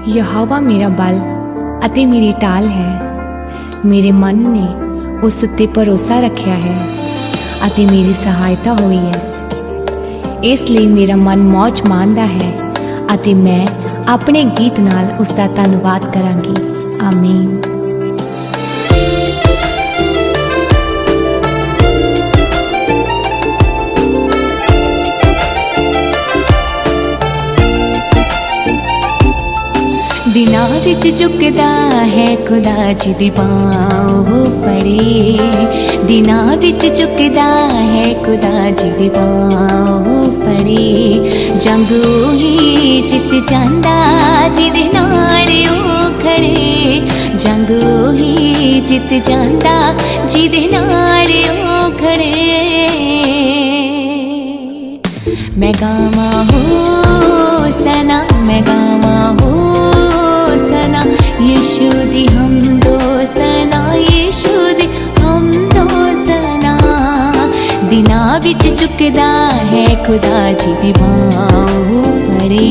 यहोवा मेरा बल ਅਤੇ ਮੇਰੀ ਢਾਲ ਹੈ। ਮੇਰੇ ਮਨ ਨੇ ਉਸ ਉੱਤੇ ਭਰੋਸਾ ਰੱਖਿਆ ਹੈ ਅਤੇ ਮੇਰੀ ਸਹਾਇਤਾ ਹੋਈ ਹੈ। ਇਸ ਲਈ ਮੇਰਾ ਮਨ ਮੌਜ ਮਾਣਦਾ ਹੈ ਅਤੇ ਮੈਂ ਆਪਣੇ ਗੀਤ ਨਾਲ ਉਸ ਦਾ ਧੰਨਵਾਦ ਕਰਾਂਗੀ। ਆਮੀਨ। दिनां विच झुकदा है खुदा जी दी बांह फड़े। दिनां विच झुकदा है खुदा जी दी बांह फड़े। जंग ही जित जांदा जिदे नाल ओ खड़े। जंग ही जित जांदा जिदे नाल ओ खड़े। मैं गावां होसना, मैं गावां होसना, यीशु दी हमदो सना, यीशु दी हमदो सना। दिनां विच झुकदा है खुदा जी दी बांह फड़े।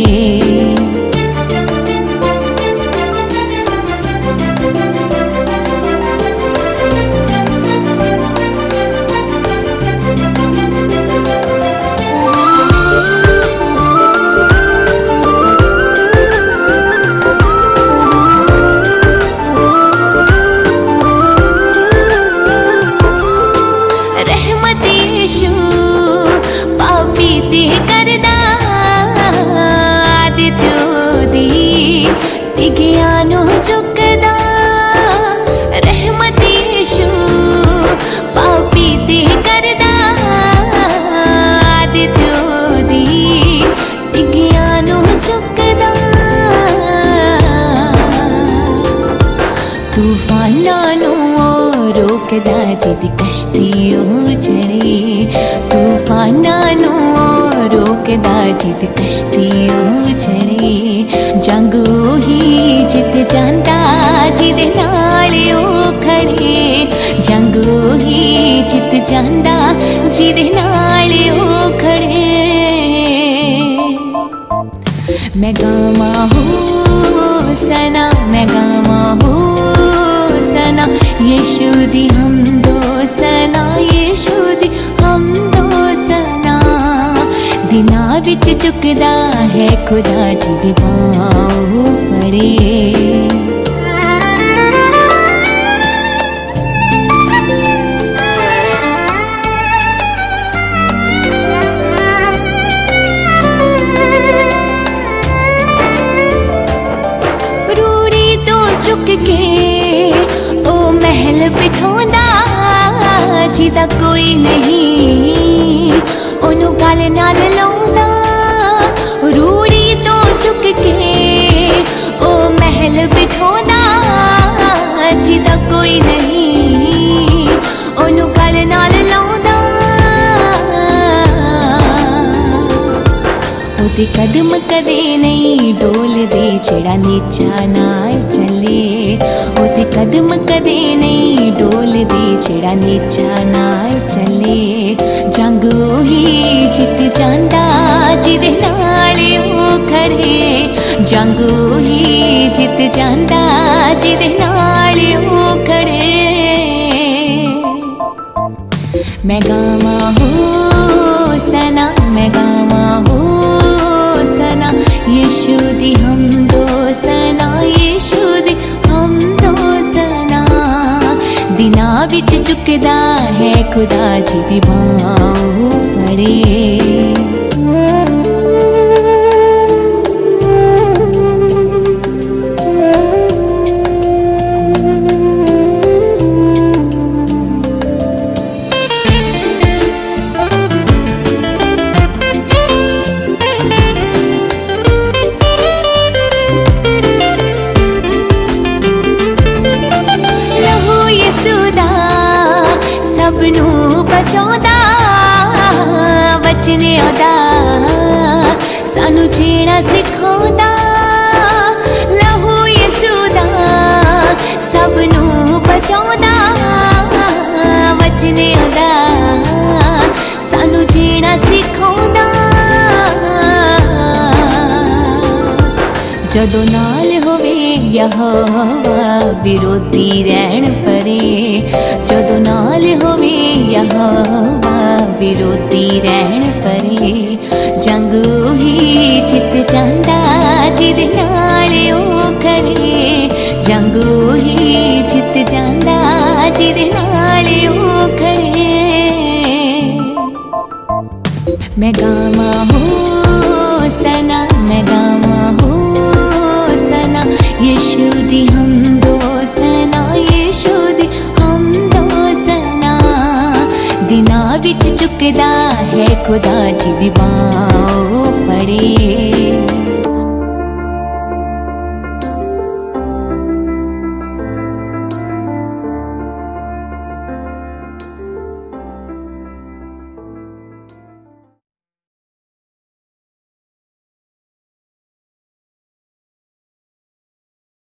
रोकदा जिद कश्तियों चढ़े। तूफानां नू रोकदा जिद कश्तियों चढ़े। जंग ही जित जांदा जिदे नाल ओ खड़े। जंग ही जित जांदा जिदे नाल ओ खड़े। मैं गावां होसना, मैं गावां होसना, यीशु दी हमदो सना, यीशु दी हमदो सना। दिनां विच झुकदा है खुदा जी दी बांह फड़े। रूड़ी तो झुक के ओ महल बिठांदा जिदा कोई नहीं ओनू गल नाल लाउंदा। रूड़ी तो झुक के ओ महल बिठांदा जिदा कोई नहीं ओनू गल नाल लाउंदा। ओदे कदम कदे नहीं डोलदे जेड़ा नीचा नाल चले। ओदे कदम कदे नहीं डोलदे जेड़ा नीचा नाल चले। जंग ही जित जांदा जिदे नाल ओ खड़े। जंग ही जित जांदा जिदे नाल ओ खड़े। मैं गावां होसना, मैं गावां होसना, यीशु दी हमदो सना, यीशु दी हमदो सना। दिनां विच झुकदा है खुदा जी दी बांह फड़े। सबनू बचाउंदा वचन ओदा सानू जीना सिखाउंदा। लहू यसू दा सबनू बचाउंदा वचन ओदा सानू जीना सिखाउंदा। जदों नाल यहोवा विरोधी रहन परे जदों नाल होवे यहोवा विरोधी रहन परे जंग ही जित जांदा जिदे नाल ओ खड़े जंग ही जित जांदा जिदे नाल ओ खड़े मैं गावा हो सना मैं गावा हो सना यीशु दी हमदो सना यीशु दी हमदो सना दिना विच चुकदा है खुदा जी दी बाहों फड़े